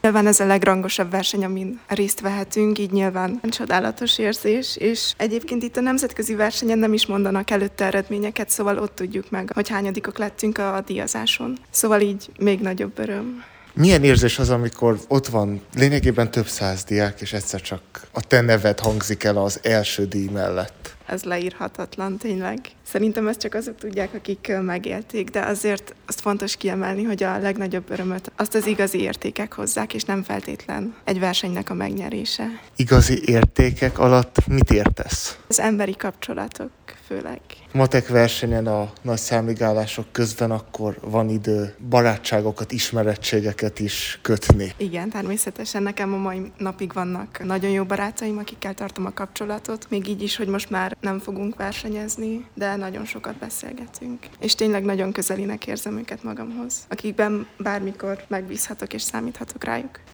Nyilván ez a legrangosabb verseny, amin részt vehetünk, így nyilván csodálatos érzés, és egyébként itt a nemzetközi versenyen nem is mondanak előtte eredményeket, szóval ott tudjuk meg, hogy hányadikok lettünk a díjazáson. Szóval így még nagyobb öröm. Milyen érzés az, amikor ott van lényegében több száz diák, és egyszer csak a te neved hangzik el az első díj mellett? Ez leírhatatlan, tényleg. Szerintem ezt csak azok tudják, akik megélték, de azért azt fontos kiemelni, hogy a legnagyobb örömöt azt az igazi értékek hozzák, és nem feltétlen egy versenynek a megnyerése. Igazi értékek alatt mit értesz? Az emberi kapcsolatok főleg. Matek versenyen a nagy számigálások közben akkor van idő barátságokat, ismerettségeket is kötni. Igen, természetesen nekem a mai napig vannak nagyon jó barátaim, akikkel tartom a kapcsolatot, még így is, hogy most már nem fogunk versenyezni, de nagyon sokat beszélgetünk. És tényleg nagyon közelinek érzem őket magamhoz, akikben bármikor megbízhatok és számíthatok rájuk.